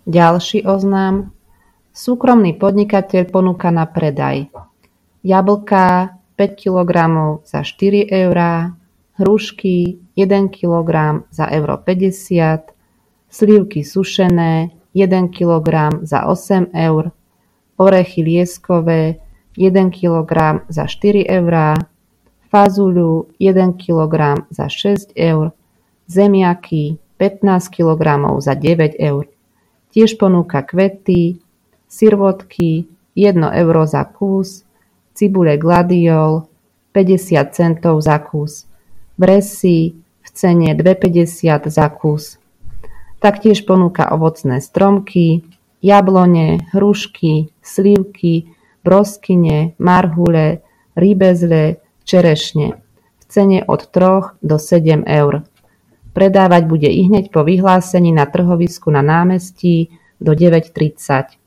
Ďalší oznám. Súkromný podnikateľ ponúka na predaj jablká 5 kg za 4 €, hrušky 1 kg za 1,50 €, slivky sušené 1 kg za 8 €, orechy lieskové 1 kg za 4 €, fazuľu 1 kg za 6 €, zemiaky 15 kg za 9 €. Tiež ponúka kvety, sirvotky 1 € za kus, cibule gladiol 50 centov za kus, vresy v cene 2,50 € za kus. Taktiež ponúka ovocné stromky, jablone, hrušky, slivky, broskyne, marhule, rýbezle, čerešne v cene od 3 do 7 €. Predávať bude ihneď po vyhlásení na trhovisku na námestí do 9:30.